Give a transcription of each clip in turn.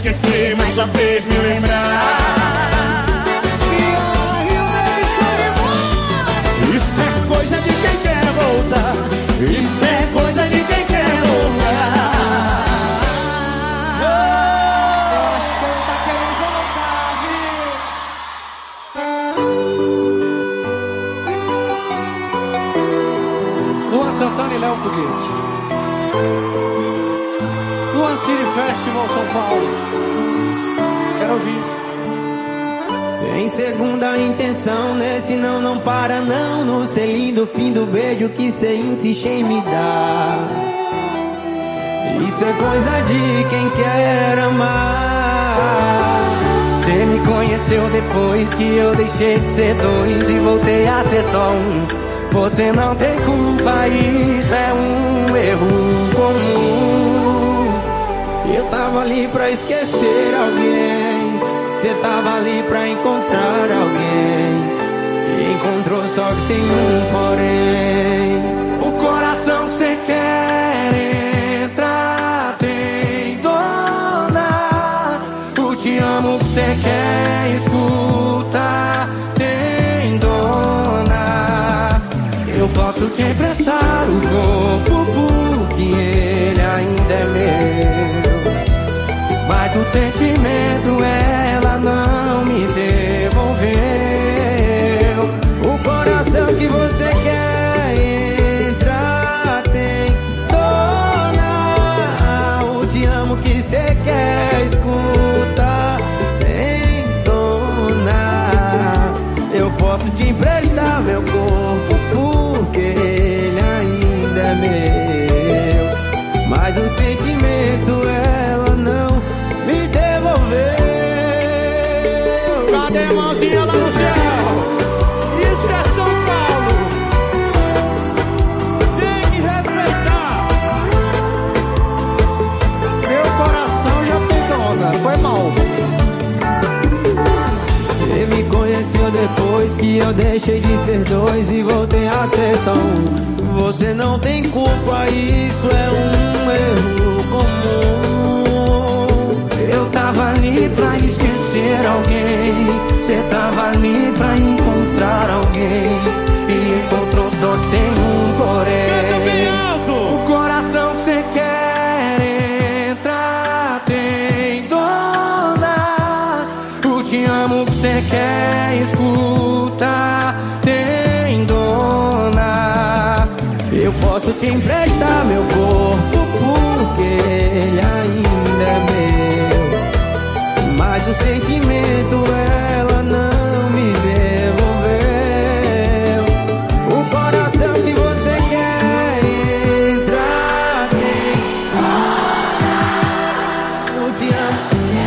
esquecer, mas só fez me lembrar. Isso é coisa de quem quer voltar. Isso é coisa de quem quer voltar. Eu acho que ele tá querendo voltar, viu? Luan Santana e Léo Foguete. Luan City Festival São Paulo. Quero ouvir. Tem segunda intenção nesse não para não. No selinho do fim do beijo que cê insiste em me dar. Isso é coisa de quem quer amar. Cê me conheceu depois que eu deixei de ser dois e voltei a ser só um. Você não tem culpa, isso é um erro comum. Eu tava ali pra esquecer alguém. Cê tava ali pra encontrar alguém. E encontrou, só que tem um porém. O coração que cê quer entrar tem dona. O te amo que cê quer escutar tem dona. Eu posso te emprestar o corpo porque ele ainda é meu. Mas o sentimento ela não me devolveu. O coração que você quer entrar tem dona. O te amo que você quer escutar tem dona. Eu posso te emprestar meu corpo porque ele ainda é meu. Mas o sentimento ela não me devolveu. Cadê a mãozinha lá no céu? Isso é São Paulo. Tem que respeitar. Meu coração já tem dona. Foi mal. Você me conheceu depois que eu deixei de ser dois e voltei a ser só um. Você não tem culpa, isso é um erro comum. Eu tava ali pra esquecer alguém. Cê tava ali pra encontrar alguém. E encontrou, só que tem um porém. O coração que cê quer entrar tem dona. O te amo que cê quer escutar tem dona. Eu posso te emprestar meu corpo porque ele ainda é meu. Mas o sentimento ela não me devolveu. O coração que você quer entrar tem. Eu te amo.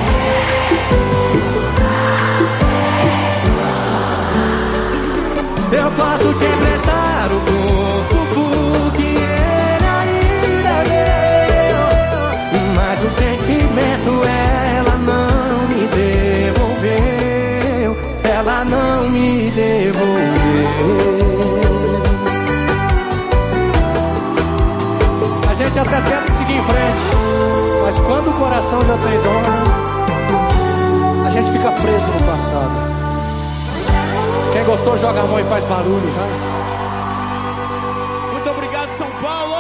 Eu posso te emprestar o corpo porque ele ainda é meu. Mas o sentimento ela não me devolveu. Ela não me devolveu. A gente até tenta seguir em frente, mas quando o coração já tem dona, a gente fica preso no passado. Quem gostou joga a mão e faz barulho, vai. Muito obrigado, São Paulo.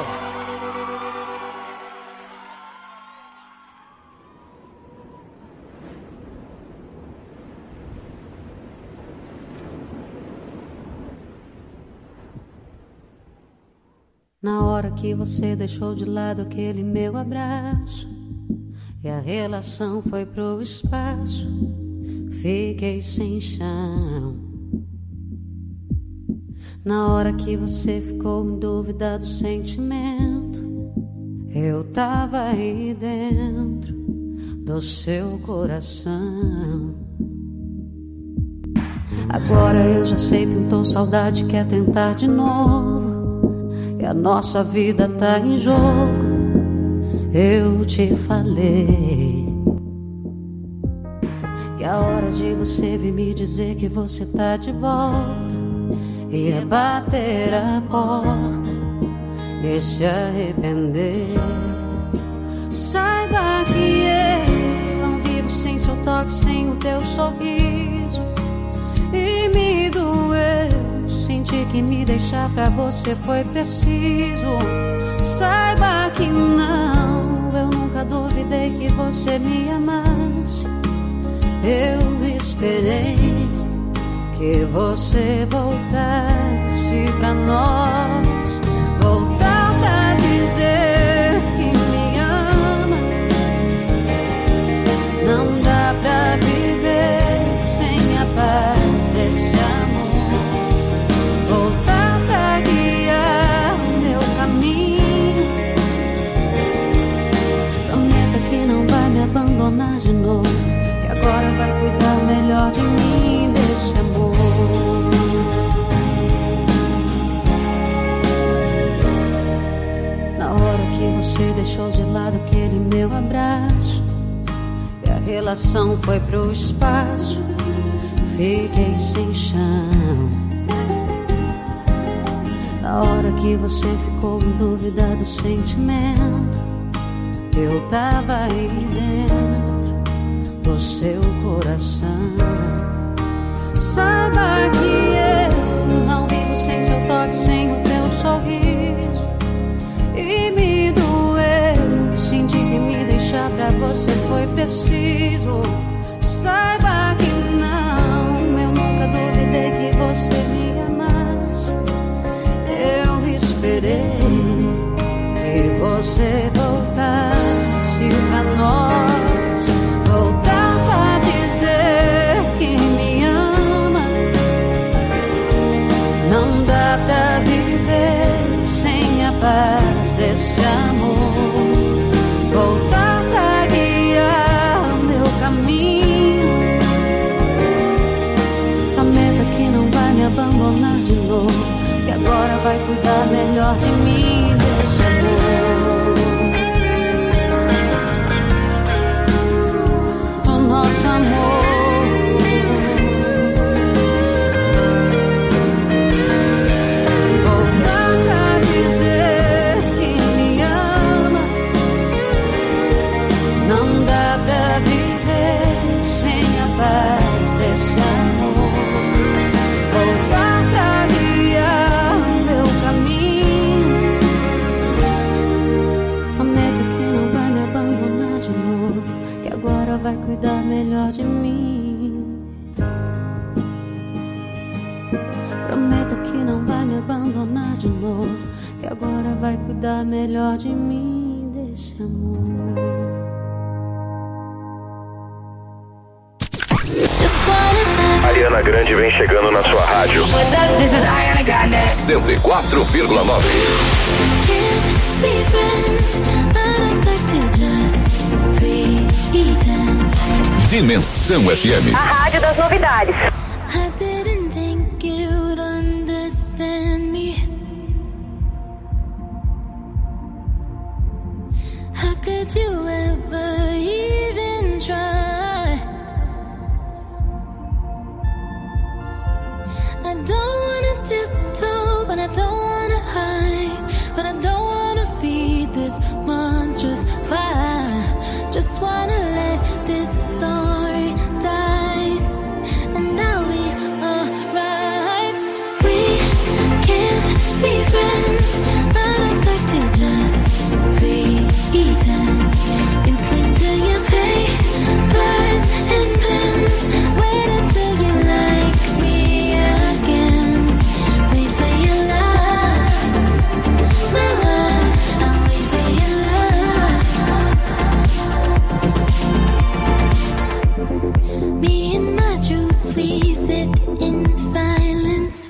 Na hora que você deixou de lado aquele meu abraço e a relação foi pro espaço, fiquei sem chão. Na hora que você ficou em dúvida do sentimento, eu tava aí dentro do seu coração. Agora eu já sei, pintou saudade, quer tentar de novo, e a nossa vida tá em jogo. Eu te falei que a hora de você vir me dizer que você tá de volta ia bater a porta e se arrepender. Saiba que eu toque, sem o teu sorriso. E me doeu, senti que me deixar pra você foi preciso. Saiba que não, eu nunca duvidei que você me amasse. Eu esperei que você voltasse pra nós. Voltar pra dizer que me ama. Não dá pra viver sem a paz desse amor. Voltar pra guiar o meu caminho. Prometa que não vai me abandonar de novo, que agora vai cuidar melhor de mim, desse amor. Na hora que você deixou de lado aquele meu abraço e a relação foi pro espaço, fiquei sem chão. Na hora que você ficou em dúvida do sentimento, eu tava aí dentro do seu coração. Saiba que eu não vivo sem seu toque, sem o teu sorriso. E me doeu, senti que me deixar pra você foi preciso. Saiba que não, eu nunca duvidei que você me amasse. Eu esperei que você voltasse pra nós. Voltar pra dizer que me ama. Não dá pra viver sem a paz desse amor. Voltar pra guiar o meu caminho. Prometa que não vai me abandonar de novo, que agora vai cuidar melhor de mim, desse amor. O nosso amor. Voltar pra dizer que me ama. Não dá pra viver sem a paz desse amor. Voltar pra guiar o meu caminho. Prometa que não vai me abandonar de novo, que agora vai cuidar melhor de mim. Prometa que não vai me abandonar de novo, que agora vai cuidar melhor de mim, desse amor. Ariana Grande vem chegando na sua rádio. What's up? This is Ariana Grande. 104,9. Can't be friends, but I'd like to just pretend. Dimensão FM. A rádio das novidades. I didn't think you'd understand me. How could you ever even try? I don't wanna tiptoe, but I don't wanna hide. But I don't wanna feed this monstrous fire. Just wanna let this story die, and I'll be alright. We can't be friends, but I'd like to just pretend. You cling to your papers and pens. Wait until you like me again. Wait for your love, my love. I'll wait for your love. Me and my truths, we sit in silence.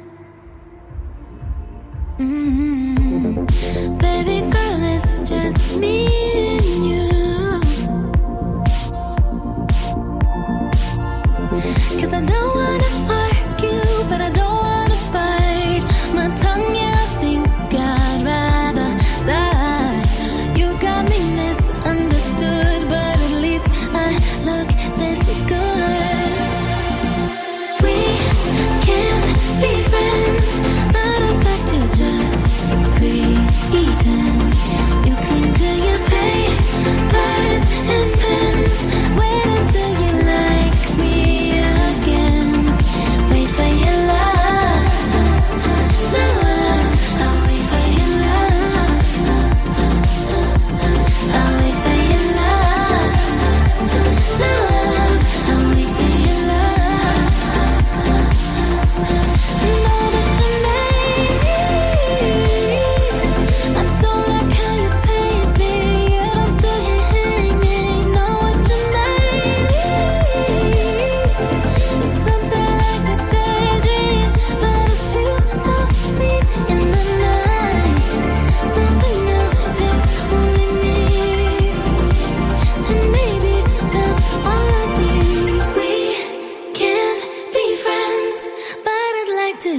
Baby girl, it's just me and you. 'Cause I don't wanna argue, but I don't wanna bite my tongue. Yeah, I think I'd rather die. You got me misunderstood, but at least I look this good. We can't be friends, but I'd like to just pretend. You cling to your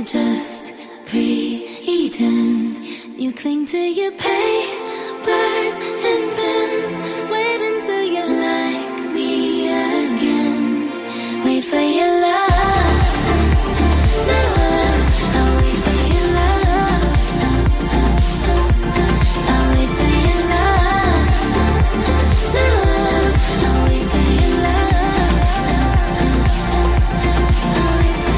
to just pretend. You cling to your papers and pens. Wait until you like me again. Wait for your love. I'll wait for your love. I'll wait for your love. I'll wait for your love. I'll wait for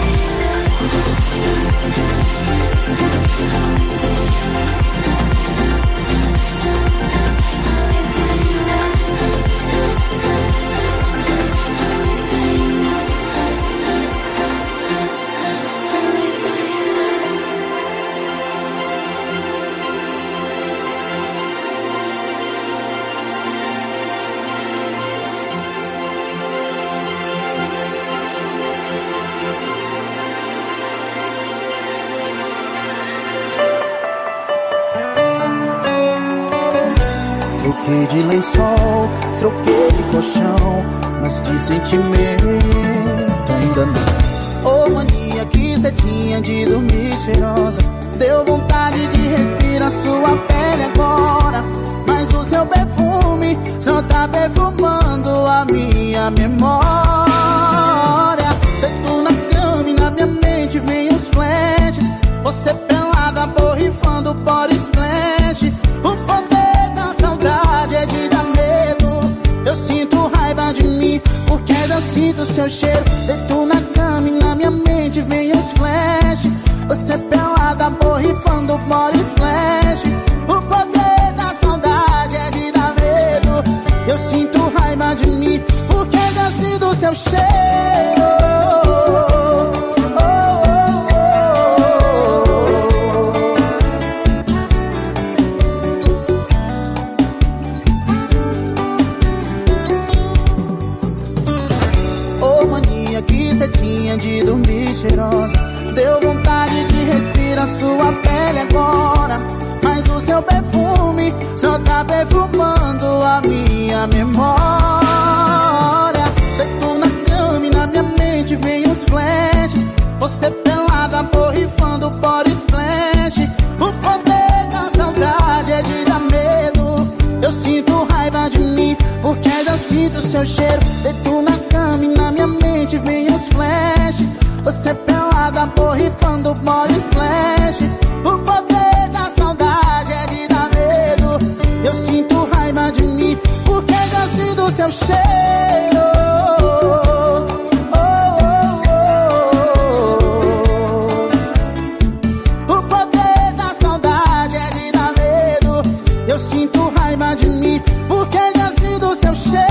Troquei de lençol, troquei de colchão, mas de sentimento ainda não. Ô mania que cê tinha de dormir cheirosa, deu vontade de respirar sua pele agora. Mas o seu perfume só tá perfumando a minha memória. Deito na cama e na minha mente vem os flashes, você pelada borrifando body splash. O poder da saudade é de dar medo. Eu sinto raiva de mim porque eu sinto seu cheiro. Deito na cama e na minha mente vem os flash, você pelada borrifando body splash. O poder da saudade é de dar medo. Eu sinto raiva de mim porque eu sinto seu cheiro. Tinha de dormir cheirosa, deu vontade de respirar sua pele agora. Mas o seu perfume só tá perfumando a minha memória. Deito na cama e na minha mente vem os flashes, você pelada borrifando body splash. O poder da saudade é de dar medo. Eu sinto raiva de mim porque eu sinto seu cheiro. Deito na cama e na minha mente vem os flash, você pelada borrifando body splash. O poder da saudade é de dar medo. Eu sinto raiva de mim porque eu sinto seu cheiro. O poder da saudade é de dar medo. Eu sinto raiva de mim porque eu sinto seu cheiro.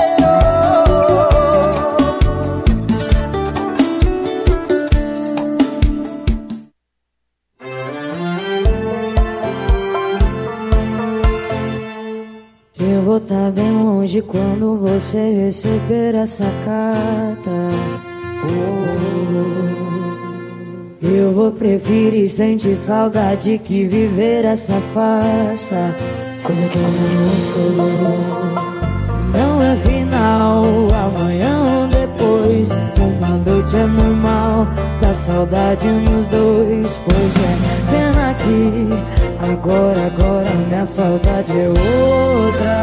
Eu vou tá bem longe quando você receber essa carta. Eu vou preferir sentir saudade que viver essa farsa, coisa que eu não sou. Não é final, amanhã ou depois. Uma noite é normal, dá saudade nos dois. Pois é, pena que agora minha saudade é outra.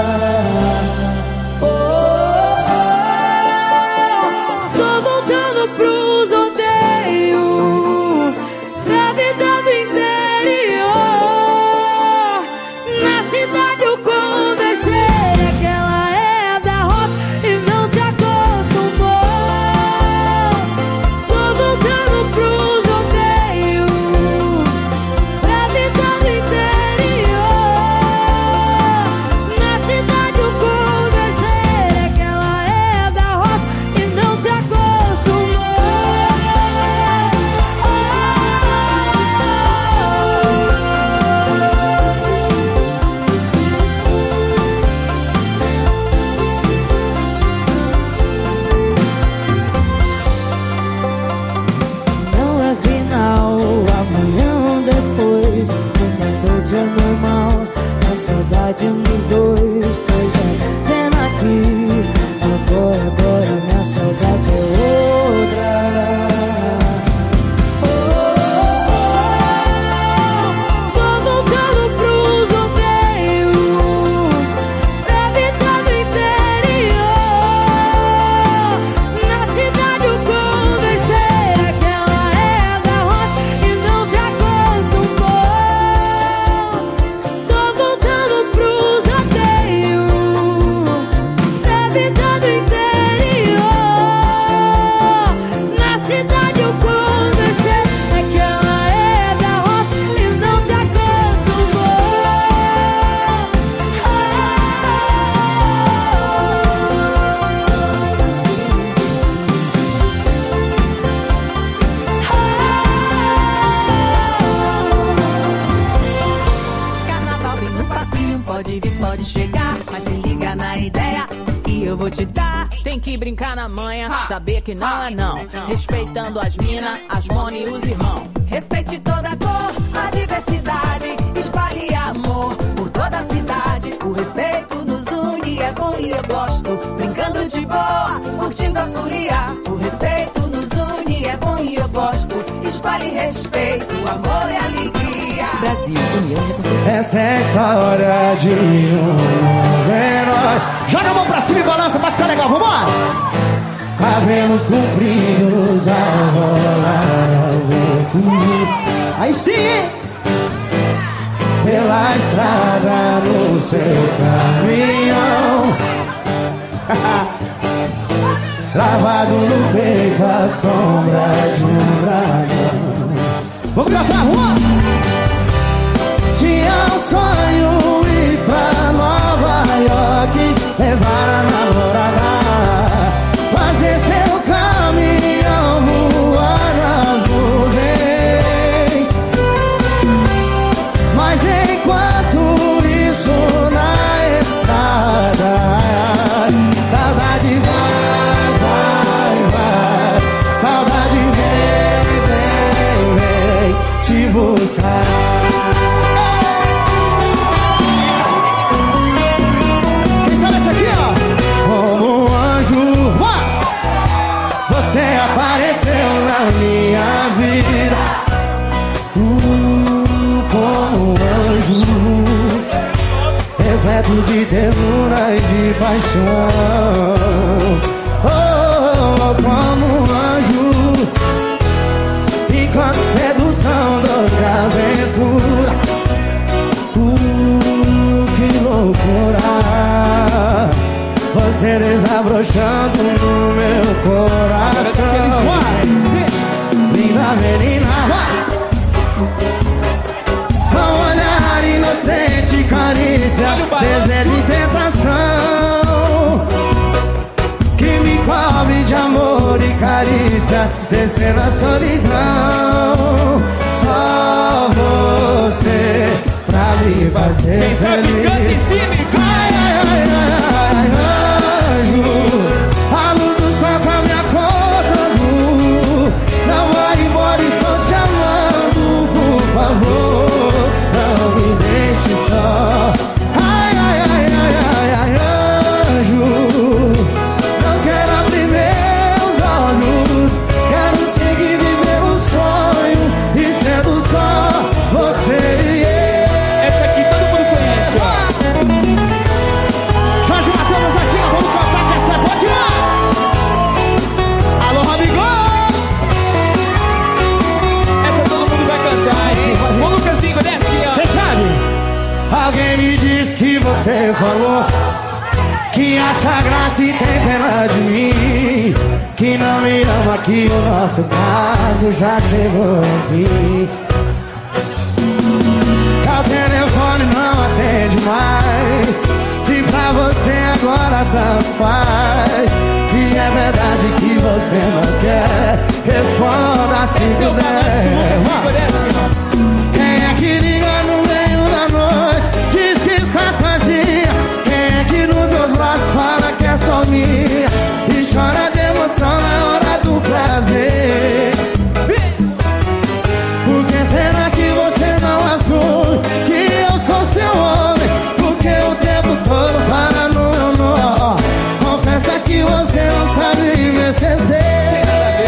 Tô voltando pros rodeios, pra vida do interior. Na cidade eu conversei, aquela é da roça e não se acostumou. Tô voltando pros rodeios, pra vida do interior. Na cidade eu conversei. chegar, mas se liga na ideia que eu vou te dar. Tem que brincar na manha, saber que não é não. Respeitando as minas, as mona e os irmãos. Respeite toda a cor, a diversidade. Espalhe amor por toda a cidade. O respeito nos une, é bom e eu gosto. Brincando de boa, curtindo a folia. O respeito nos une, é bom e eu gosto. Espalhe respeito, amor e alegria. Brasil, união de acontecimento. Essa é a história de um herói. Joga a mão pra cima e balança pra ficar legal, vambora! Cabelos compridos ao rolar ao vento. Aí sim! Pela estrada no seu caminhão. Lavado no peito a sombra de um dragão. Vamos cantar, rua! Tinha um sonho ir pra Nova York, levar a namorada, fazer seu caminhão voar nas nuvens. Mas enquanto isso na estrada, saudade vai, vai, vai. Saudade vem, vem, vem te buscar. Quem sabe essa aqui, ó? Como um anjo, você apareceu na minha vida. Como um anjo, repleto de ternura e de paixão. Oh, como um anjo, enquanto sedução, doce aventura. Que loucura, você desabrochando no meu coração. Linda menina, com olhar inocente, carícia, desejo e tentação, que me cobre de amor e carícia, descendo a solidão. Só você pra me fazer quem sabe feliz. canta em cima e Ai, ai, ai, ai, ai, anjo, a luz do sol com a minha cor. Não vai embora, estou te amando, por favor, não me deixe só. Ai, ai, ai, ai, ai, ai, anjo, não quero abrir meus olhos, quero seguir viver um sonho e sendo só você e eu. essa aqui todo mundo conhece, ó. Jorge Matheus, Natinha, vamos cantar que essa é boa demais. Alô, Rabigol! Essa todo mundo vai cantar, hein? Ô, Lucasinho, desce, ó. Quem sabe? Alguém me disse que você falou que acha graça e tem pena de mim, que não me ama, que o nosso caso já chegou aqui. O telefone não atende mais, se pra você agora tanto faz. Se é verdade que você não quer, responda se Esse é o balanço do puder. Lucasinho, desce, ó. Quem é que liga no meio da noite, diz que está sozinha? Quem é que nos seus braços fala que é só minha e chora de emoção na hora do prazer? Por que será que você não assume que eu sou seu homem? Porque o tempo todo para no meu nó. Confessa que você não sabe me esquecer.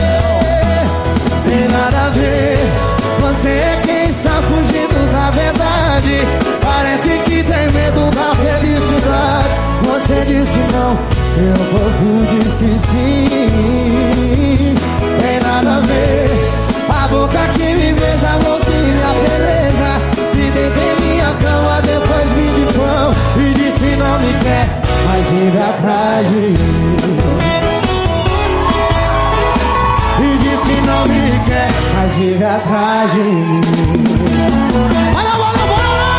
Tem nada a ver, você é quem está fugindo da verdade. Parece que tem medo da felicidade. Você diz que não, seu corpo diz que sim. Tem nada a ver, a boca que me beija, a boca que me apedreja. Se deita em minha cama, depois me difama e diz que não me quer, mas vive atrás de mim. E diz que não me quer, mas vive atrás de mim. Olha, bora, bora!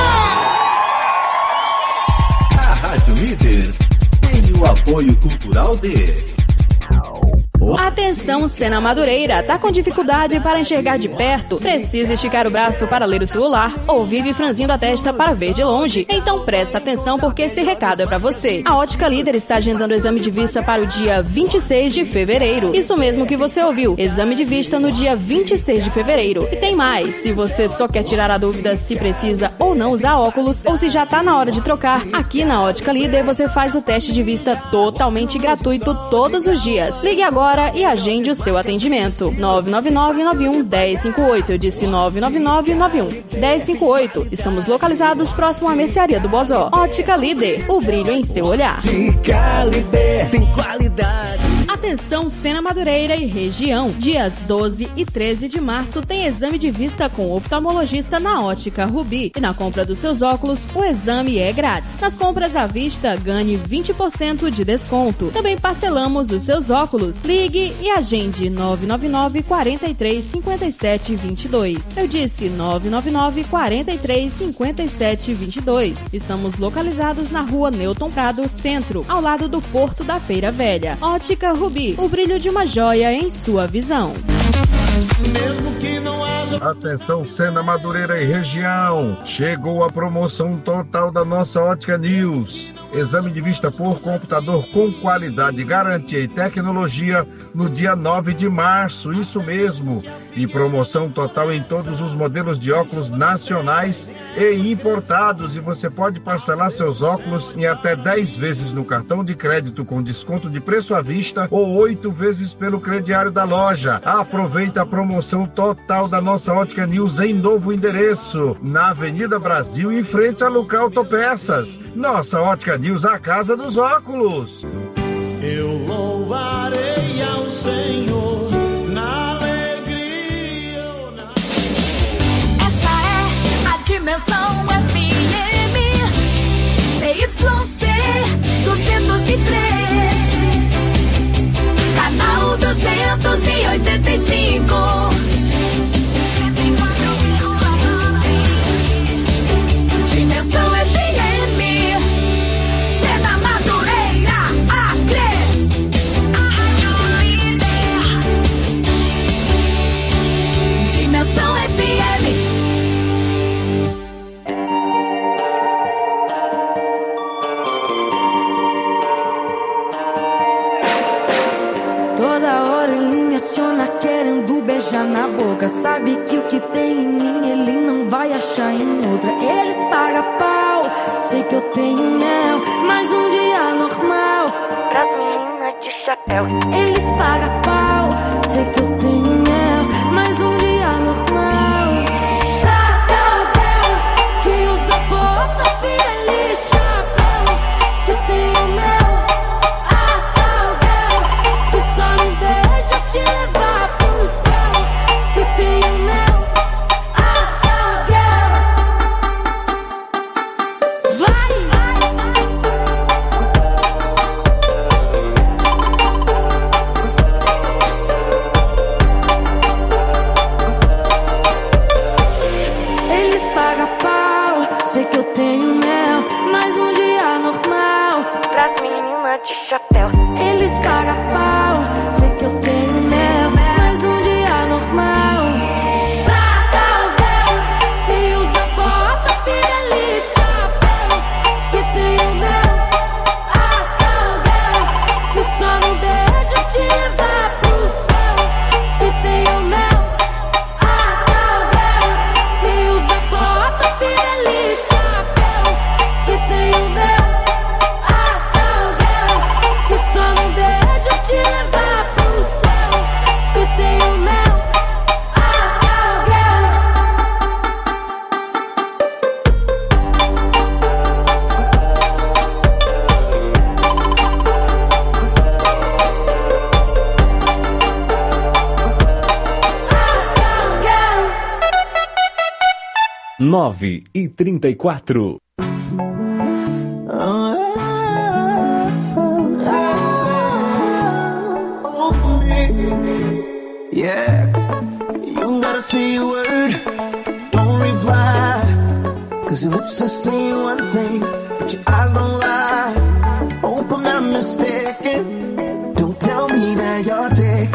A Rádio Líder tem o apoio cultural de Atenção, Sena Madureira, tá com dificuldade para enxergar de perto? Precisa esticar o braço para ler o celular? Ou vive franzindo a testa para ver de longe? Então presta atenção porque esse recado é pra você. A Ótica Líder está agendando o exame de vista para o dia 26 de fevereiro. Isso mesmo que você ouviu, exame de vista no dia 26 de fevereiro. E tem mais, se você só quer tirar a dúvida se precisa ou não usar óculos, ou se já tá na hora de trocar, aqui na Ótica Líder você faz o teste de vista totalmente gratuito todos os dias. Ligue agora e agende o seu atendimento. 999-91-1058. Eu disse 999-91-1058. Estamos localizados próximo à mercearia do Bozó. Ótica Líder, o brilho em seu olhar. Ótica Líder tem qualidade. Atenção, Sena Madureira e região. Dias 12 e 13 de março tem exame de vista com oftalmologista na Ótica Rubi. E na compra dos seus óculos, o exame é grátis. Nas compras à vista, ganhe 20% de desconto. Também parcelamos os seus óculos. Ligue e agende 999 43 57 22. Eu disse 999 43 57 22. Estamos localizados na rua Newton Prado, Centro, ao lado do Porto da Feira Velha. Ótica Rubi, o brilho de uma joia em sua visão. Mesmo que não haja... Atenção, Sena Madureira e região. Chegou a promoção total da nossa Ótica News. Exame de vista por computador com qualidade, garantia e tecnologia no dia 9 de março, isso mesmo. E promoção total em todos os modelos de óculos nacionais e importados. E você pode parcelar seus óculos em até 10 vezes no cartão de crédito com desconto de preço à vista ou 8 vezes pelo crediário da loja. Aproveita a promoção total da nossa Ótica News em novo endereço, na Avenida Brasil, em frente a Luca Autopeças. Nossa Ótica News, a casa dos óculos. Eu louvarei ao Senhor na alegria ou na... Essa é a Dimensão FM CYC 203, canal 285. Dimensão FM, Sena Madureira, Acre. Dimensão FM. Toda hora ele me aciona querendo beijar na boca. Sabe que o que tem em mim ele não vai achar em outra. Eles pagam pau, sei que eu tenho mel, mas um dia normal pras meninas de chapéu. Eles pagam pau, sei que eu tenho mel, mas um dia normal pras cowgirl que usa bota, filha, chapéu. Que eu tenho mel, as cowgirl que só não deixa te levar pro céu. Que eu tenho mel, as cowgirl. Vai! Eles pagam pau, sei que eu tenho mel, mas um dia normal pras meninas de chapéu. Eles pagam pau, sei que eu tenho mel, mas um dia normal pras cowgirl que usa bota, filha, chapéu. Que tenho mel, as cowgirl que só não deixa te levar pro céu. Que tenho mel, as cowgirl que usa bota, filha, chapéu. Que tenho mel, as cowgirl que só não deixa te levar pro céu. Que tenho mel, as cowgirl. As cowgirl. 9h34. Yeah, you don't gotta say a word, don't reply, 'cause your lips are saying one thing, but your eyes don't lie. Hope I'm not mistaken, don't tell me that you're taking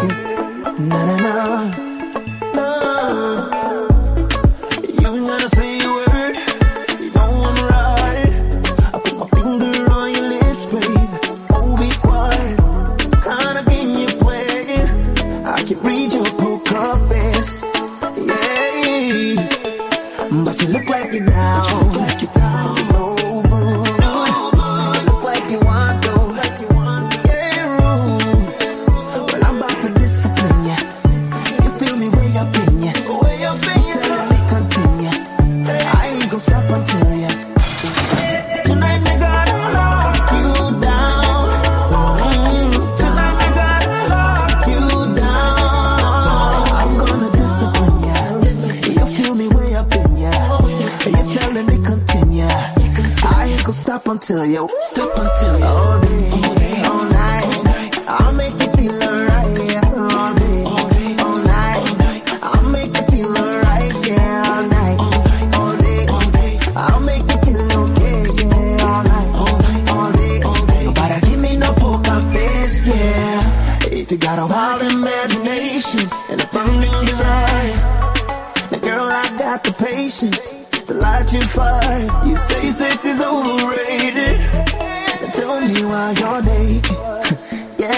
Until you stop until you all day, all night. I'll make you feel alright, yeah. All day, all night. I'll make you feel alright, yeah. All night, all day. I'll make you feel okay, yeah. All night, all day. Nobody give me no poker face, yeah. If you got a wild imagination and a burning desire, then girl, I got the patience to light your fire. You say sex is overrated, and tell me why you're naked. Yeah.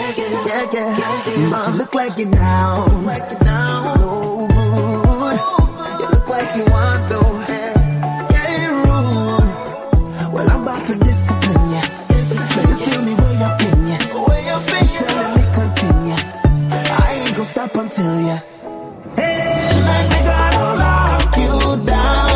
But you look like you're down, no good. You look like you want to, yeah, rude. Well, I'm about to discipline ya. You feel me way up in ya. Telling me continue. I ain't gonna stop until ya. Tonight we gotta lock you down.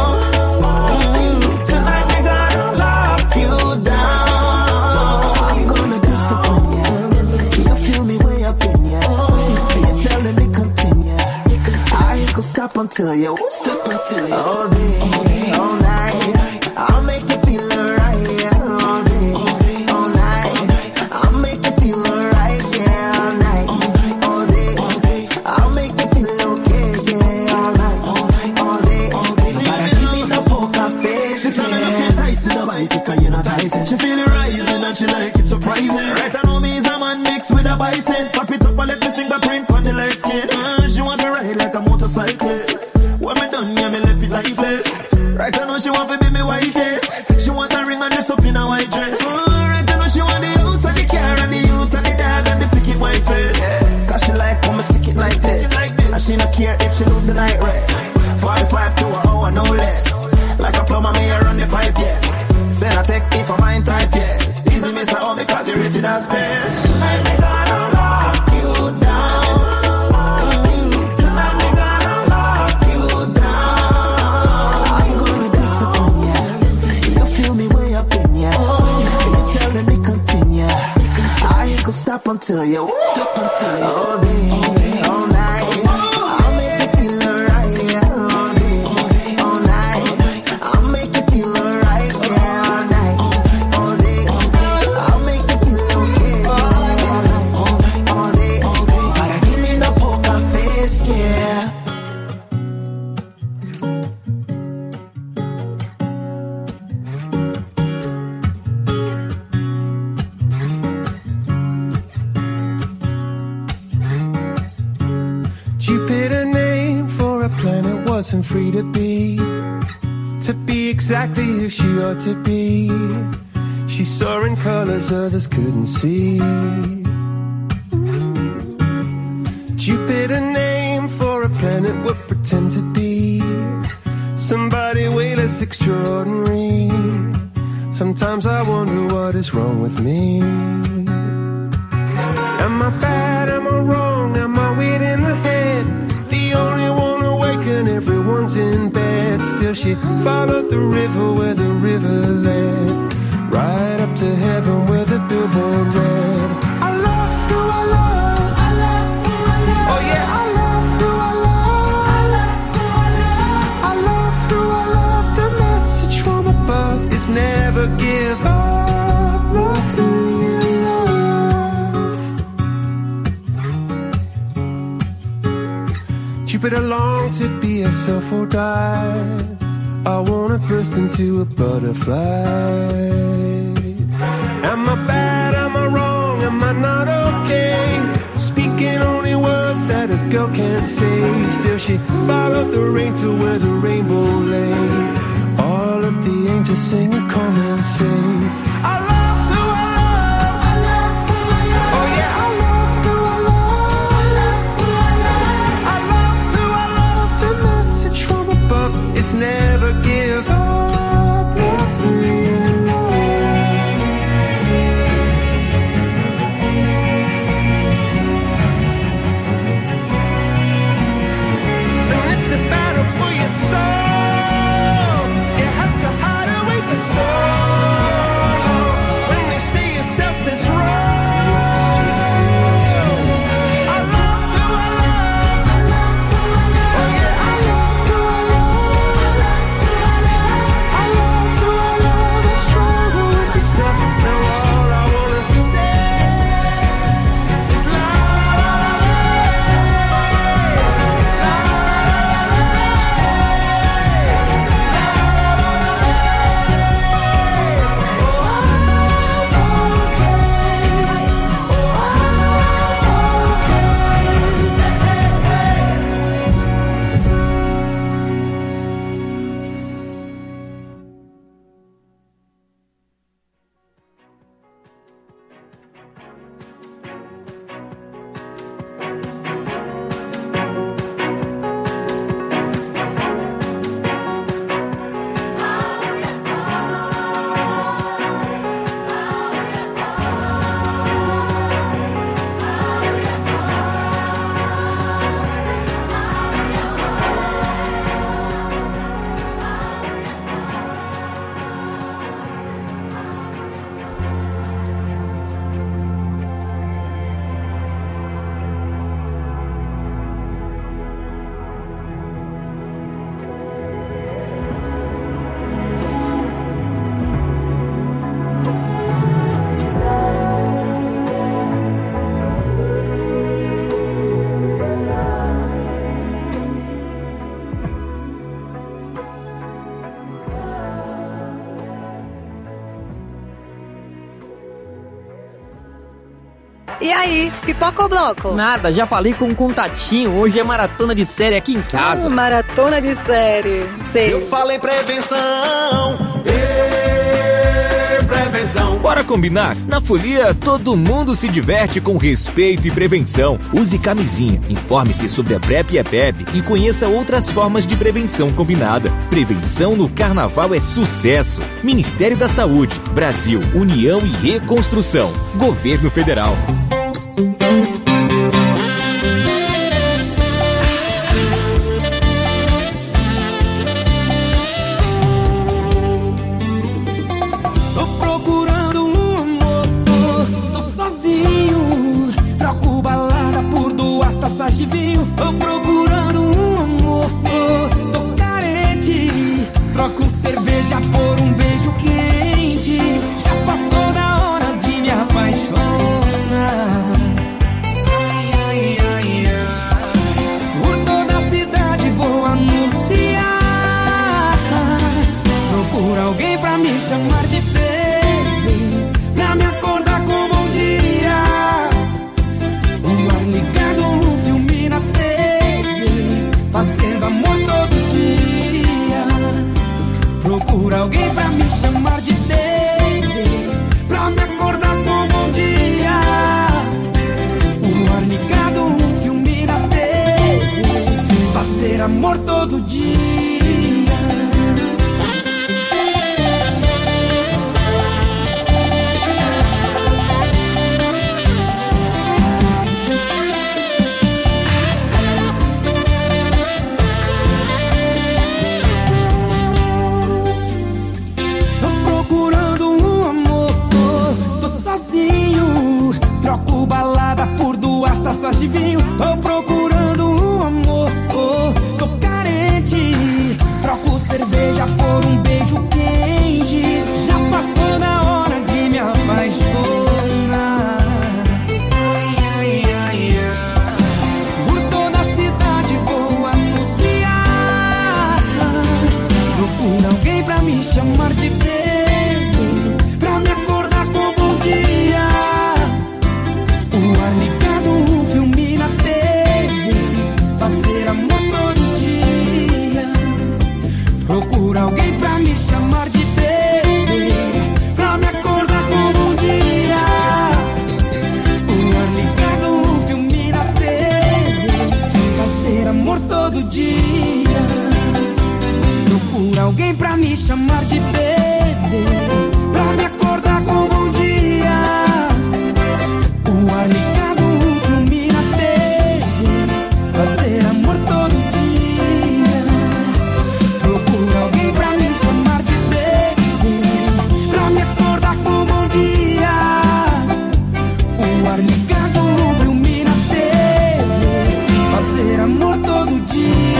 Stop until you all day, all night. I'll make you feel alright, yeah. All day, all night. I'll make you feel alright, yeah. All night, all day. I'll make you feel okay, yeah. All night, all day. Somebody give me no poker face. She's trying to get Tyson, nobody think you're not Tyson. She feel it rising and she like it surprising. Right, I know me is a man mixed with a bison. Slap it up and let me fingerprint on the light skin. She want to ride like a motorcyclist. When me done, yeah, me left it lifeless. Right, I know she want to be me wife, yes. She want a ring and dress up in a white dress. Right, I know she want the house and the car and the youth and the dog and the picket white face. Cause she like when me stick it like this. And she not care if she lose the night rest. 45 to an hour, no less. Like a plumber, me I run the pipe, yes. Send a text if I mind type, yes. Easy miss at home because you rated as best. Tonight me gonna lock you down. Stop until you all day, all night. I'll make you feel alright, yeah. All day, all night. I'll make you feel alright, yeah. All night, all day. I'll make you feel okay, yeah. All day. Gotta give me no poker face, yeah. Wasn't free to be exactly who she ought to be. She saw in colors others couldn't see. Jupiter named for a planet would pretend to be somebody way less extraordinary. Sometimes I wonder what is wrong with me. Am I bad? Am I wrong? Am I weird in the head? The only one awake and everyone's in bed. Still she followed the river where the river led, right up to heaven where the billboard read, I love who I love, I love who I love. Oh yeah, I love who I love, I love who I love. I love who I love. The message from above is never give up. Love who you love. Jupiter longed to be herself or die. I wanna burst into a butterfly. Am I bad? Am I wrong? Am I not okay? Speaking only words that girl can't say. Still she followed the rain to where the rainbow lay. All of the angels sing and come and say, I love who I love. I love who I love. Oh yeah, I love who I love. I love who I love. I love who I love. The message from above is never give up. A battle for your soul. You have to hide away for so long. When they say you're selfish, wrong. I love who I love. I love who I love. Oh yeah, I love who I love. I love who I love. I love who I love. I'm struggle with this stuff. Now all I wanna say is E aí, pipoca ou bloco? Nada, já falei com um contatinho. Hoje é maratona de série aqui em casa. Maratona de série. Sei. Eu falei prevenção. Prevenção. Bora combinar? Na Folia, todo mundo se diverte com respeito e prevenção. Use camisinha, informe-se sobre a PrEP e a PEP e conheça outras formas de prevenção combinada. Prevenção no Carnaval é sucesso. Ministério da Saúde, Brasil, União e Reconstrução. Governo Federal. De vinho, tô procurando um amor, tô carente. Troco cerveja por um beijo quente. Já passou da hora de me apaixonar. Por toda a cidade vou anunciar. Procuro alguém pra me chamar de baby, pra me acordar com um bom dia. O ar ligado, um filme na TV, fazendo amor todo dia. Procura alguém pra me chamar de baby, pra me acordar com um bom dia. O ar ligado, um filme na TV, fazer amor todo dia. Troco balada por 2 taças de vinho. Tô procurando um amor, tô carente. Troco cerveja por um beijo quente. Já passou da hora de me apaixonar. Por toda a cidade vou anunciar. Procura alguém pra me chamar de baby, pra me acordar com um bom dia. O ar ligado, um filme na TV, alguém pra me chamar de bebê, pra me acordar com bom dia. O ar ligado, um filme na TV, fazer amor todo dia. Procuro alguém pra me chamar de bebê, pra me acordar com bom dia. O ar ligado, um filme na TV, fazer amor todo dia.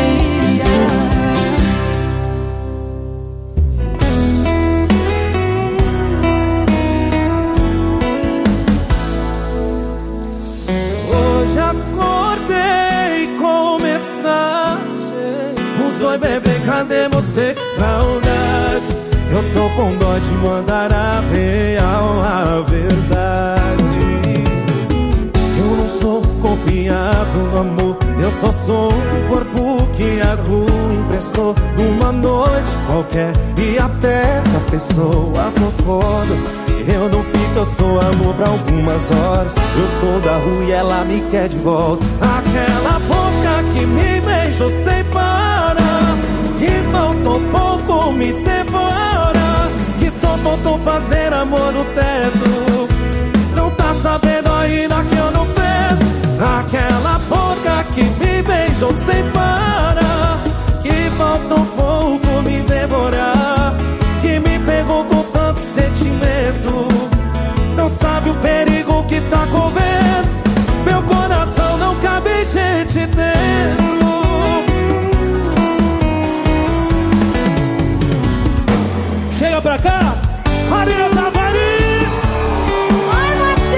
Oi bebê, cadê você? Que saudade. Eu tô com dó de mandar a real, a verdade. Eu não sou confiável, amor. Eu só sou um corpo que a rua emprestou numa noite qualquer. E até essa pessoa for foda, eu não fico, eu sou amor pra algumas horas. Eu sou da rua e ela me quer de volta. Aquela boca que me beijou sem parar, que faltou pouco me devora, que só faltou fazer amor no teto. Não tá sabendo ainda que eu não peço. Aquela boca que me beijou sem parar, que faltou pouco me devorar, que me pegou com tanto sentimento. Não sabe o perigo que tá correndo. Meu coração não cabe gente dentro. Chega pra cá, Marina Tavares. Oi,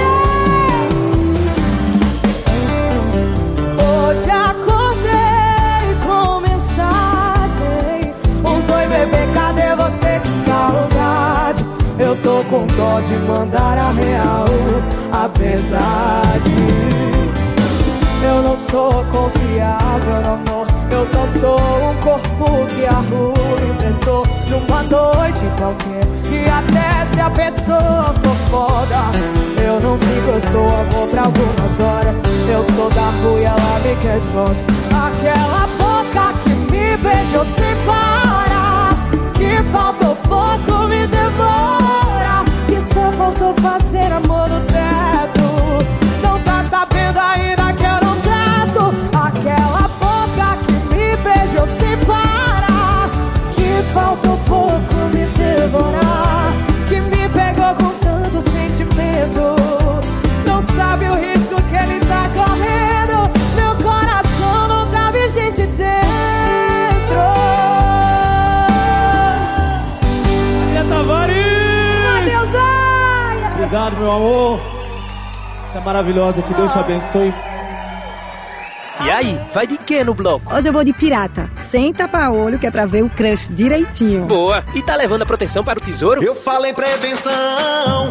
Matheus. Hoje acordei com mensagem. Oi, bebê, cadê você? Que saudade. Eu tô com dó de mandar a real, a verdade. Eu não sou confiável, amor. Eu só sou um corpo que a rua emprestou numa noite qualquer. E até se a pessoa for foda, eu não fico, eu sou amor pra algumas horas. Eu sou da rua e ela me quer de volta. Aquela boca que me beijou sem parar, que faltou pouco me devora, que só faltou fazer amor no teto. Não tá sabendo ainda que eu não gasto. Aquela boca que me beijou sem parar, que faltou pouco me devorar, que me pegou com tanto sentimento. Não sabe o risco que ele tá correndo. Meu coração não cabe gente dentro. Maria Tavares. Matheus, obrigado, meu amor. Você é maravilhosa, que Deus te abençoe. E aí, vai de quê no bloco? Hoje eu vou de pirata, sem tapa-olho, que é pra ver o crush direitinho. Boa, e tá levando a proteção para o tesouro? Eu falo em prevenção.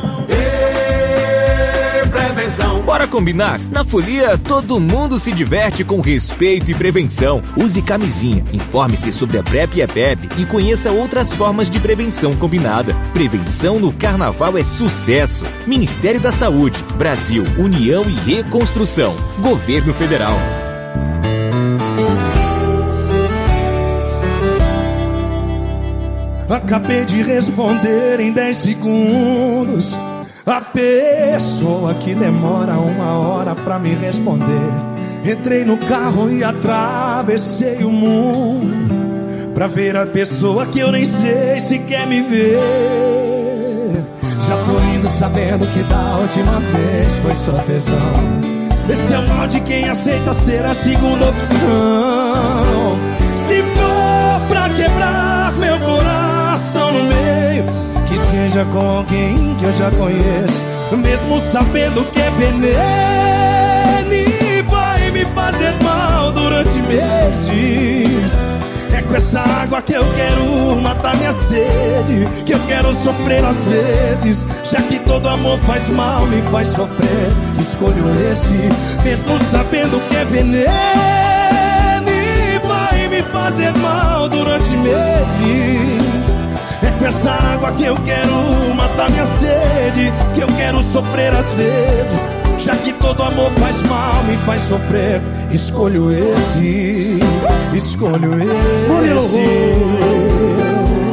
Prevenção. Bora combinar? Na Folia, todo mundo se diverte com respeito e prevenção. Use camisinha, informe-se sobre a PrEP e EPEP e conheça outras formas de prevenção combinada. Prevenção no Carnaval é sucesso. Ministério da Saúde, Brasil, União e Reconstrução. Governo Federal. Acabei de responder em 10 segundos. A pessoa que demora 1 hora pra me responder. Entrei no carro e atravessei o mundo pra ver a pessoa que eu nem sei se quer me ver. Já tô indo sabendo que da última vez foi só tesão. Esse é o mal de quem aceita ser a segunda opção. Se for pra quebrar meu coração no meio, que seja com alguém que eu já conheço, mesmo sabendo que é veneno e vai me fazer mal durante meses. É com essa água que eu quero matar minha sede, que eu quero sofrer às vezes, já que todo amor faz mal, me faz sofrer. Escolho esse, mesmo sabendo que é veneno e vai me fazer mal durante meses. É com essa água que eu quero matar minha sede, que eu quero sofrer às vezes, já que todo amor faz mal, me faz sofrer. Escolho esse, escolho esse.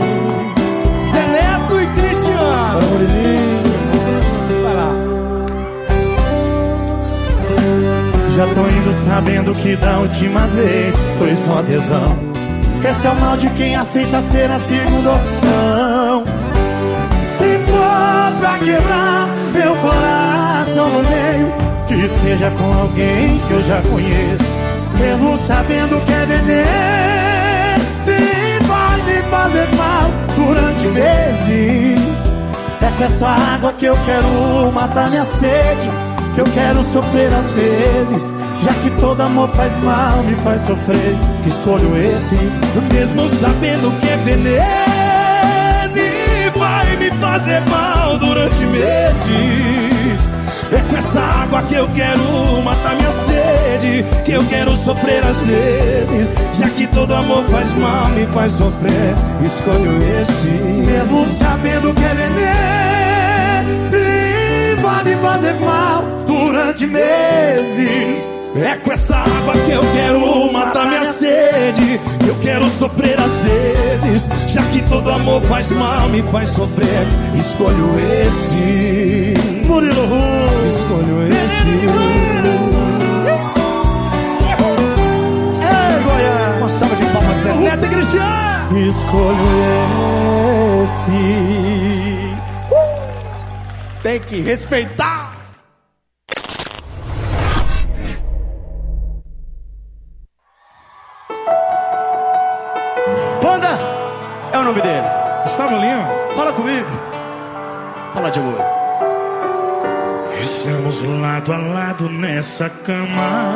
que da última vez foi só tesão. Esse é o mal de quem aceita ser a segunda opção. Se for pra quebrar meu coração no meio, que seja com alguém que eu já conheço, mesmo sabendo que é veneno e vai me fazer mal durante meses. É com essa água que eu quero matar minha sede, que eu quero sofrer às vezes. Já que todo amor faz mal, me faz sofrer, escolho esse. Mesmo sabendo que é veneno e vai me fazer mal durante meses. É com essa água que eu quero matar minha sede, que eu quero sofrer às vezes. Já que todo amor faz mal, me faz sofrer, escolho esse. Mesmo sabendo que é veneno e vai me fazer mal durante meses. É com essa água que eu quero matar minha sede, que eu quero sofrer às vezes. Já que todo amor faz mal, me faz sofrer, escolho esse. Murilo Ru, escolho esse. Ei, Goiás, uma salva de palmas, Zé Neto e Cristiano. Escolho esse. Tem que respeitar. Panda é o nome dele. Gustavo Lima, Fala comigo. fala de amor. Estamos lado a lado nessa cama,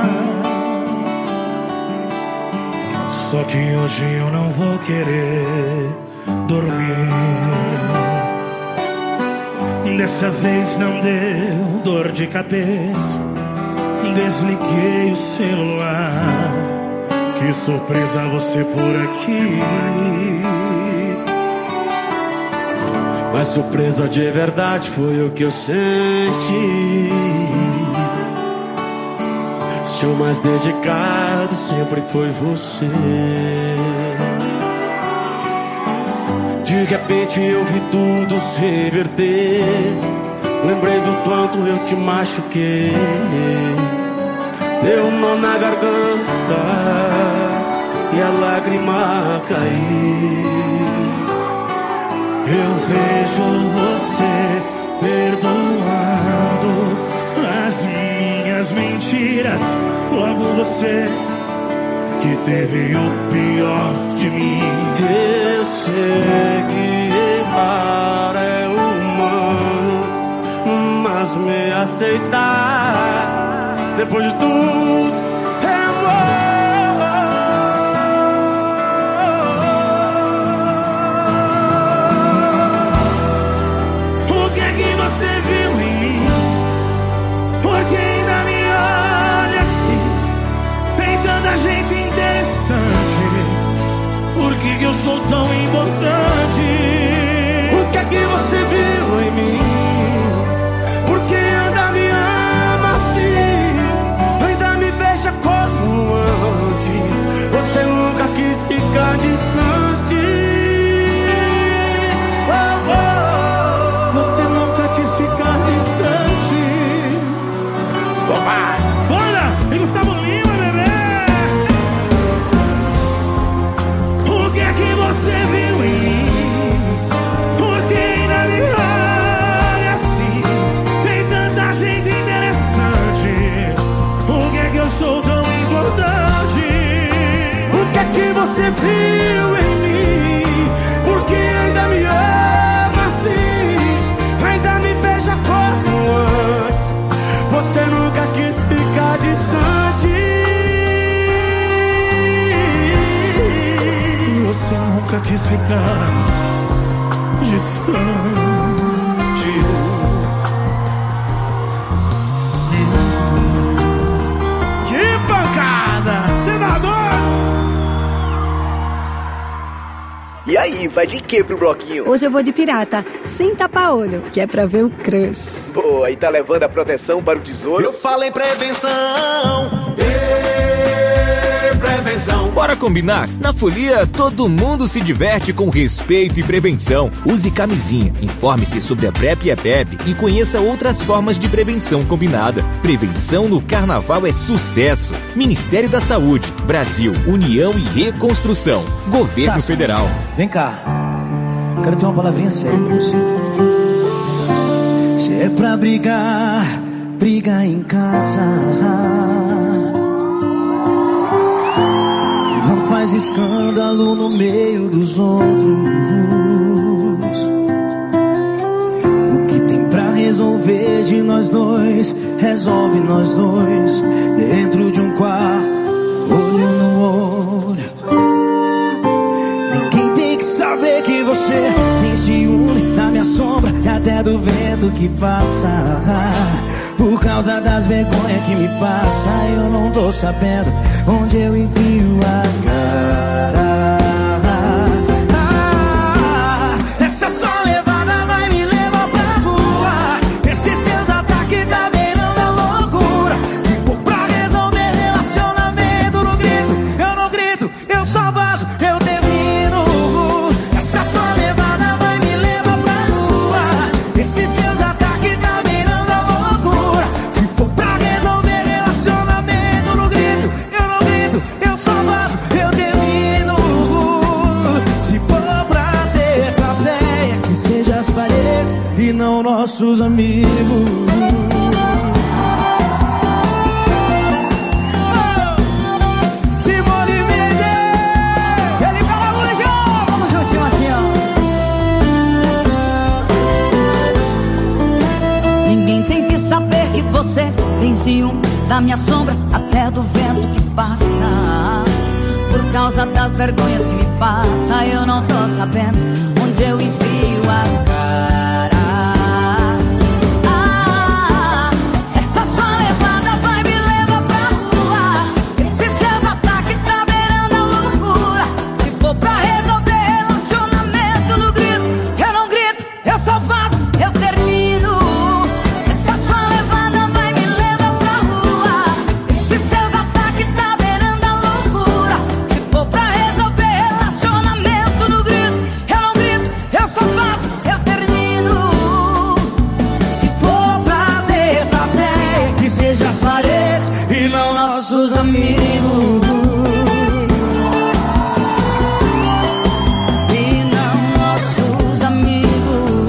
só que hoje eu não vou querer dormir. Dessa vez não deu dor de cabeça, desliguei o celular. Que surpresa você por aqui. Mas surpresa de verdade foi o que eu senti. Seu mais dedicado sempre foi você. De repente eu vi tudo se reverter. Lembrei do quanto eu te machuquei. Deu um nó na garganta e a lágrima caiu. Eu vejo você perdoando as minhas mentiras. Logo você que teve o pior de mim. Eu sei que errar é humano, mas me aceitar depois de tudo é amor. O que é que você viu em mim? Porque ainda me olha assim? Tem tanta gente interessante. Por que eu sou tão importante? O que é que você viu em mim? Porque ainda me ama assim, ainda me beija como antes. Você nunca quis ficar distante. Oh, oh. Você nunca quis ficar distante. Opa! Bora! E Gustavo Lima, bebê! O que é que você viu em mim? Porque ainda me olha assim? Tem tanta gente interessante. Por que é que eu sou tão importante? O que é que você viu em mim? Porque ainda me ama assim, ainda me beija como antes. Você nunca quis ficar distante. Você nunca quis ficar distante. Que pancada, senador! E aí, vai de quê pro bloquinho? Hoje eu vou de pirata, sem tapa-olho, que é pra ver o crush. Pô, aí tá levando a proteção para o tesouro? Eu falo em prevenção. prevenção. Bora combinar? Na Folia, todo mundo se diverte com respeito e prevenção. Use camisinha, informe-se sobre a PrEP e a PEP e conheça outras formas de prevenção combinada. Prevenção no Carnaval é sucesso. Ministério da Saúde, Brasil, União e Reconstrução. Governo Federal. Vem cá, quero ter uma palavrinha séria com você. Se é pra brigar, briga em casa. Não faz escândalo no meio dos outros. O que tem pra resolver de nós dois, resolve nós dois. Dentro de um quarto, olho no olho. Ninguém tem que saber que você tem ciúme da minha sombra e até do vento que passa. Por causa das vergonhas que me passa, eu não tô sabendo onde eu enfio a cara. Essa só levada vai me levar pra rua. Esses seus ataques tá beirando a loucura. Se for pra resolver relacionamento, não grito, eu não grito, eu só vazo, eu termino. Essa só levada vai me levar pra rua. Esses seus ataques tá beirando a loucura. Se for pra resolver relacionamento, não grito, eu não grito, eu só vazo, eu termino. Se for pra ter plateia, que seja as paredes e não nossos amigos. Simone Mendes, Felipe Araújo, vamos juntinho assim, ó. Ninguém tem que saber que você tem ciúme da minha sombra, até do vento que passa. Por causa das vergonhas que me passa, eu não tô sabendo onde eu enfio a cara. Essa sua levada vai me levar pra rua. Esses seus ataques tá beirando a loucura. Se for pra resolver relacionamento, no grito, eu não grito, eu só faço, eu termino. Essa sua levada vai me levar pra rua. Esses seus ataques tá beirando a loucura. Se for pra resolver relacionamento, no grito, eu não grito, eu só faço, eu termino. se for pra ter plateia, que seja as paredes e não nossos amigos. E não nossos amigos.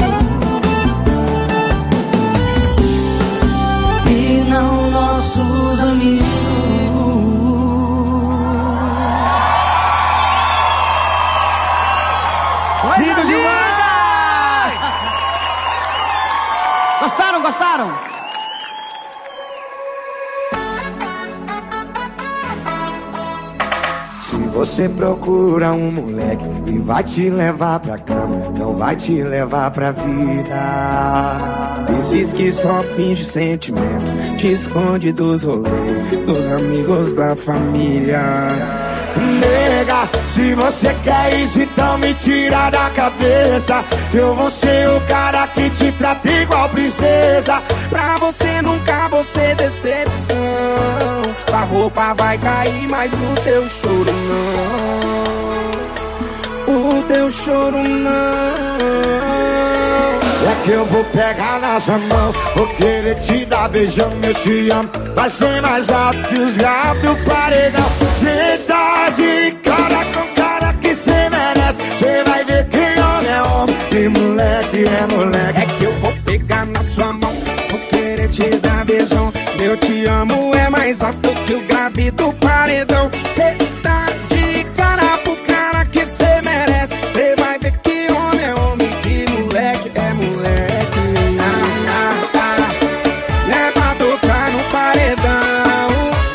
E não nossos amigos. Lindo demais! Gostaram, gostaram? Se você procura um moleque e vai te levar pra cama, não vai te levar pra vida. Esses que só finge sentimento, te esconde dos rolês, dos amigos da família. Nega, se você quer isso, então me tira da cabeça. Eu vou ser o cara que te trata igual princesa. Pra você nunca vou ser decepção. A roupa vai cair, mas o teu choro não. O teu choro não. É que eu vou pegar na sua mão, vou querer te dar beijão, eu te amo. Vai ser mais alto que os gatos do paredão. Cê tá de cara com cara que cê merece. Cê vai ver que homem é homem e moleque é moleque. É que eu vou pegar na sua mão, vou querer te dar beijão. Eu te amo é mais alto que o grave do paredão. Cê tá de cara pro cara que cê merece. Cê vai ver que homem é homem e moleque é moleque. É pra tocar no paredão.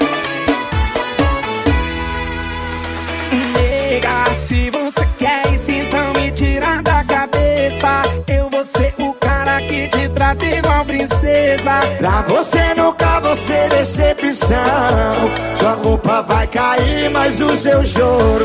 Nega, se você quer isso, então me tira da cabeça. Eu vou ser o cara que te trata igual princesa. Pra você nunca vou ser decepção. Sua roupa vai cair, mas o seu choro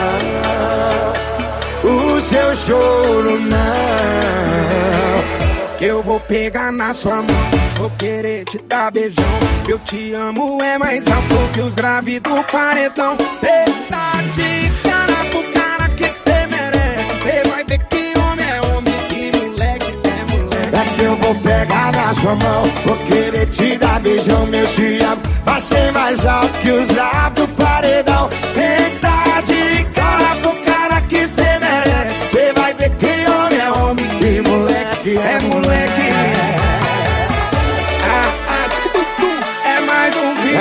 não. O seu choro não. que eu vou pegar na sua mão. Vou querer te dar beijão. Eu te amo é mais alto que os graves do paredão. Cê tá de cara pro cara que cê merece. Cê vai ver que homem é homem e moleque é moleque. É que eu vou pegar na sua mão. Vou querer te dar beijão. Meu te amo vai ser mais alto que os graves do paredão. Cê tá de cara pro cara que cê merece. Cê vai ver que homem é homem e moleque é moleque. É mais um vídeo.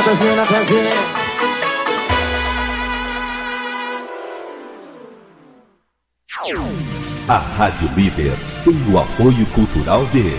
A Rádio Líder tem o apoio cultural de...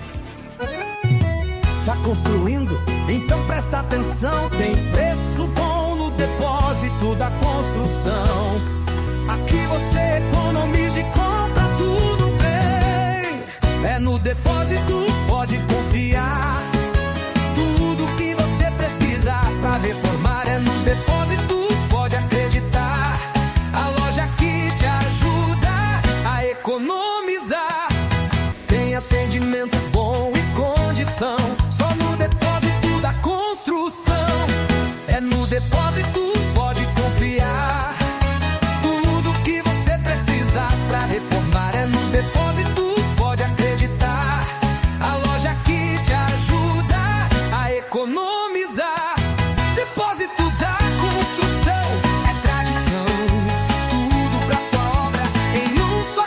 Tá construindo? Então presta atenção. Tem preço bom no depósito da construção. Aqui você economiza e compra tudo bem. É no depósito, pode confiar. Tudo que você precisa pra reformar é no depósito, pode acreditar. A loja que te ajuda a economizar. Tem atendimento bom e condição. Só no depósito da construção. É no depósito, pode confiar. Tudo que você precisa pra reformar é no depósito, pode acreditar. A loja que te ajuda a economizar. Depósito da construção é tradição. Tudo pra sua obra em um só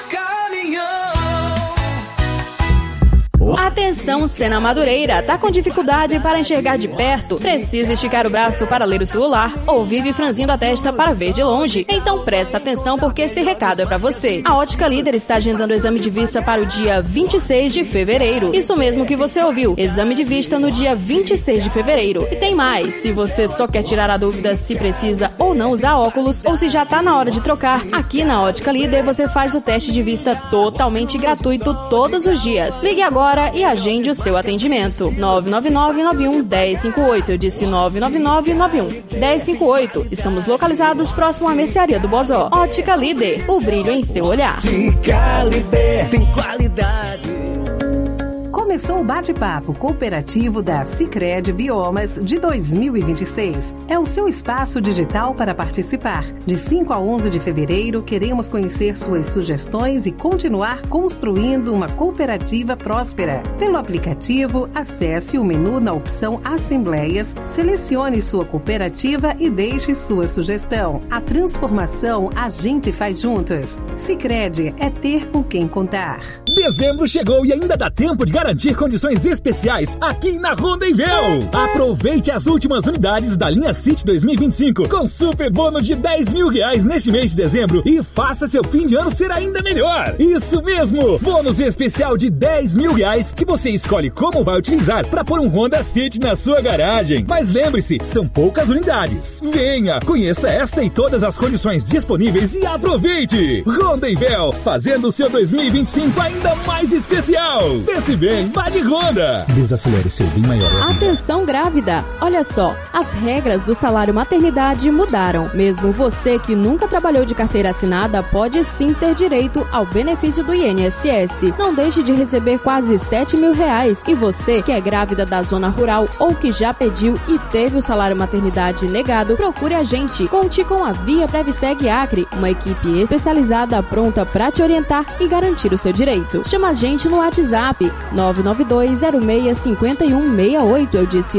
caminhão. Atenção, Sena Madureira, tá com dificuldade para enxergar de perto? Precisa esticar o braço para ler o celular? Ou vive franzindo a testa para ver de longe? Então presta atenção porque esse recado é pra você. A Ótica Líder está agendando o exame de vista para o dia 26 de fevereiro. Isso mesmo que você ouviu, exame de vista no dia 26 de fevereiro. E tem mais, se você só quer tirar a dúvida se precisa ou não usar óculos, ou se já tá na hora de trocar, aqui na Ótica Líder você faz o teste de vista totalmente gratuito todos os dias. Ligue agora e agende o seu atendimento. 999-91-1058. Eu disse 999-91-1058. Estamos localizados próximo à mercearia do Bozó. Ótica Líder, o brilho em seu olhar. Ótica Líder tem qualidade. Começou o bate-papo cooperativo da Sicredi Biomas de 2026. É o seu espaço digital para participar. De 5 a 11 de fevereiro, queremos conhecer suas sugestões e continuar construindo uma cooperativa próspera. Pelo aplicativo, acesse o menu na opção Assembleias, selecione sua cooperativa e deixe sua sugestão. A transformação a gente faz juntos. Sicredi é ter com quem contar. Dezembro chegou e ainda dá tempo de garantir condições especiais aqui na Rondevel. Aproveite as últimas unidades da linha City 2025 com super bônus de R$10 mil neste mês de dezembro e faça seu fim de ano ser ainda melhor. Isso mesmo, bônus especial de R$10 mil que você escolhe como vai utilizar para pôr um Honda City na sua garagem. Mas lembre-se, são poucas unidades. Venha, conheça esta e todas as condições disponíveis e aproveite. Rondevel, fazendo o seu 2025 ainda mais especial. Pense bem, vá de Honda. Desacelere seu bem maior. Atenção grávida! Olha só, as regras do salário maternidade mudaram. Mesmo você que nunca trabalhou de carteira assinada pode sim ter direito ao benefício do INSS. Não deixe de receber quase R$7 mil. E você que é grávida da zona rural ou que já pediu e teve o salário maternidade negado, procure a gente. Conte com a Via Previseg Acre, uma equipe especializada pronta para te orientar e garantir o seu direito. Chama a gente no WhatsApp 992065168. Eu disse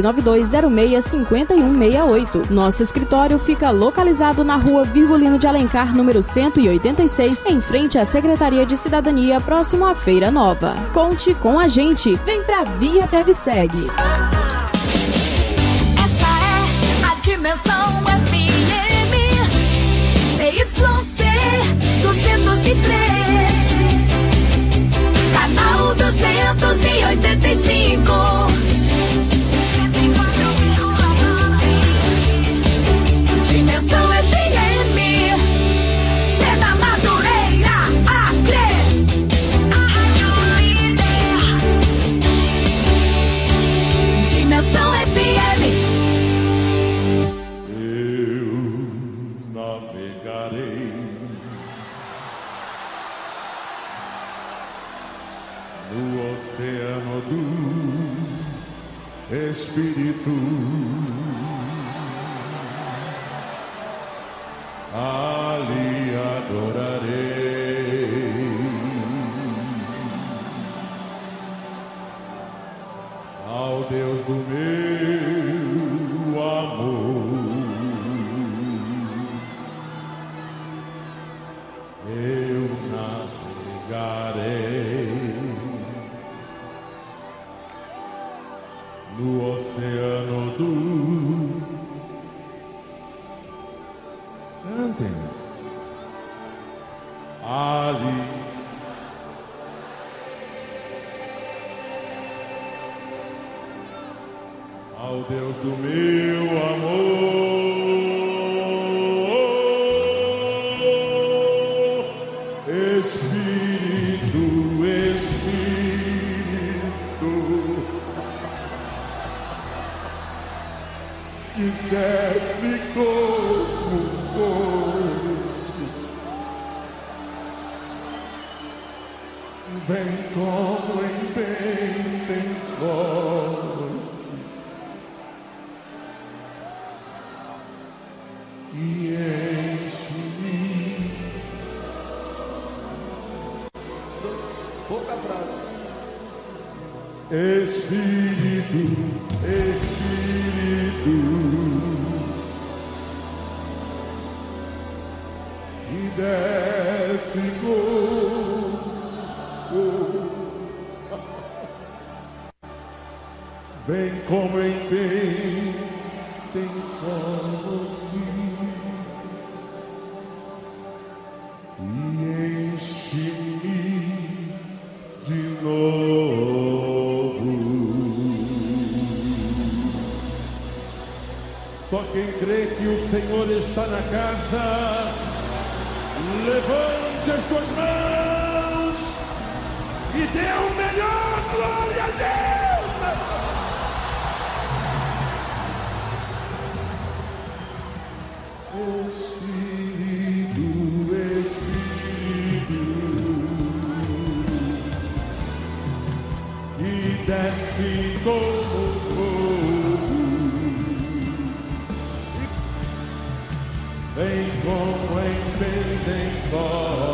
992065168. Nosso escritório fica localizado na rua Virgulino de Alencar, número 186, em frente à Secretaria de Cidadania, próximo à Feira Nova. Conte com a gente. Vem pra Via Previseg. Essa é a Dimensão FM CYC 203, canal 285. Dimensão FM, Sena Madureira, Acre. no oceano do Espírito. Ali adorarei ao Deus do meu amor. Eu navegarei no oceano do... Cantem. Ali ao Deus do meu amor. Espírito, Espírito, que desce como fogo, vem como em Pentecostes e enche-me. Pouca frase. Espírito, Espírito, e desce vem como em Pentecostes e enche-me de novo. Só quem crê que o Senhor está na casa, levante as suas mãos e dê o melhor glória a Deus. Espírito, Espírito, que desce como fogo, vem como em Pentecostes